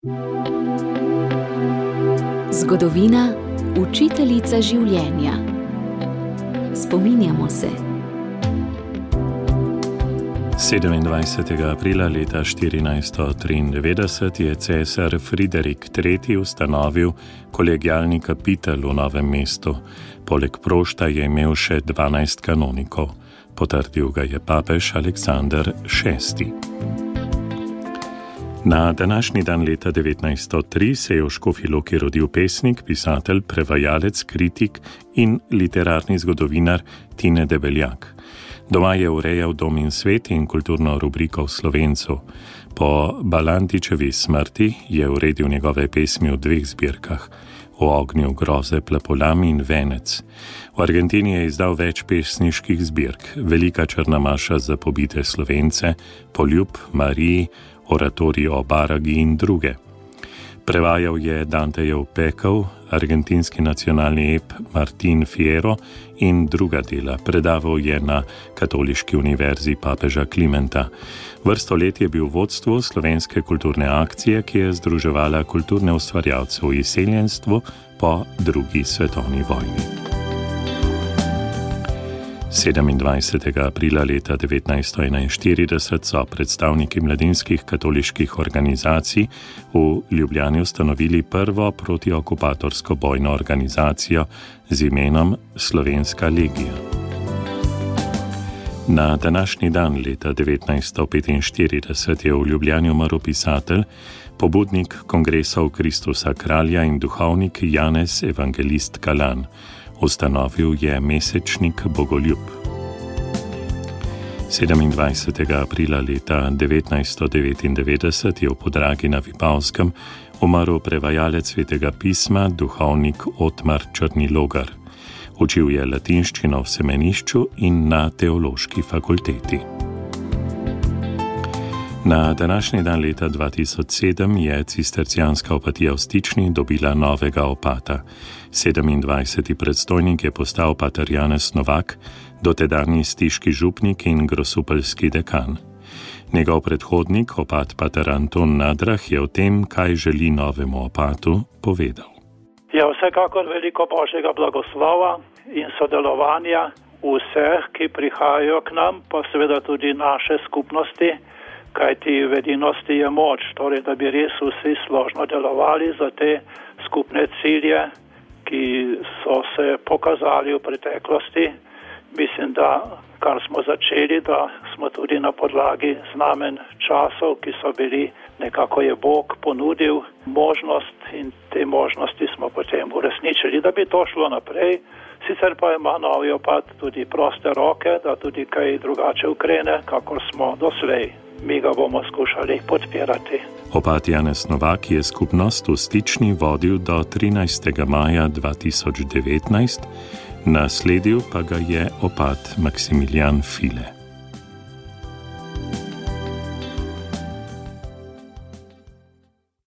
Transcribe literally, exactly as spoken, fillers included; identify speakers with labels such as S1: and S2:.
S1: Zgodovina, učiteljica življenja. Spominjamo se.
S2: sedemindvajsetega aprila leta štirinajststo triindevetdeset je cesar Friderik tretji ustanovil kolegialni kapitel v Novem mestu. Poleg prošta je imel še dvanajst kanonikov. Potrdil ga je papež Aleksander šesti. Na današnji dan leta devetnajststo tri se je v Škofji Loki rodil pesnik, pisatelj, prevajalec, kritik in literarni zgodovinar Tine Debeljak. Doma je urejal Dom in svet in kulturno rubriko v Slovencu. Po Balantičevi smrti je uredil njegove pesmi v dveh zbirkah, O ognju groze, Plapolami in Venec. V Argentini je izdal več pesniških zbirk, Velika črna maša za pobite Slovence, Poljub Mariji, Oratorij o Baragi in druge. Prevajal je Dantejev Pekel, argentinski nacionalni ep Martin Fierro in druga dela. Predaval je na Katoliški univerzi papeža Klimenta. Vrsto let je bil v vodstvu slovenske kulturne akcije, ki je združevala kulturne ustvarjalce v izseljenstvu po drugi svetovni vojni. sedemindvajsetega aprila leta devetnajststo enainštirideset so predstavniki mladinskih katoliških organizacij v Ljubljani ustanovili prvo protiokupatorsko bojno organizacijo z imenom Slovenska legija. Na današnji dan leta devetnajststo petinštirideset je v Ljubljani umrl pisatelj, pobudnik kongresov Kristusa kralja in duhovnik Janez Evangelist Kalan. Ustanovil je mesečnik Bogoljub. sedemindvajsetega aprila leta devetnajststo devetindevetdeset je v Podragi na Vipavskem umrl prevajalec svetega pisma, duhovnik Otmar Črnilogar. Učil je latinščino v Semenišču in na teološki fakulteti. Na današnji dan leta dva tisoč sedem je cistercijanska opatija v Stični dobila novega opata. sedemindvajseti predstojnik je postal pater Janez Novak, dotedanji stiški župnik in grosupeljski dekan. Njegov predhodnik, opat pater Anton Nadrah, je o tem, kaj želi novemu opatu, povedal.
S3: Je vsekakor veliko božjega blagoslova in sodelovanja vseh, ki prihajajo k nam, pa seveda tudi naše skupnosti, kajti v edinosti je moč, torej da bi res vsi složno delovali za te skupne cilje, ki so se pokazali v preteklosti. Mislim, da kar smo začeli, da smo tudi na podlagi znamen časov, ki so bili, nekako je Bog ponudil možnost in te možnosti smo potem uresničili, da bi to šlo naprej. Sicer pa ima novi opat tudi proste roke, da tudi kaj drugače ukrene, kakor smo doslej. Mi ga bomo skušali podpirati.
S2: Opat Janez Novak je skupnost v Stični vodil do trinajstega maja dva tisoč devetnajst, nasledil pa ga je opat Maksimilijan File.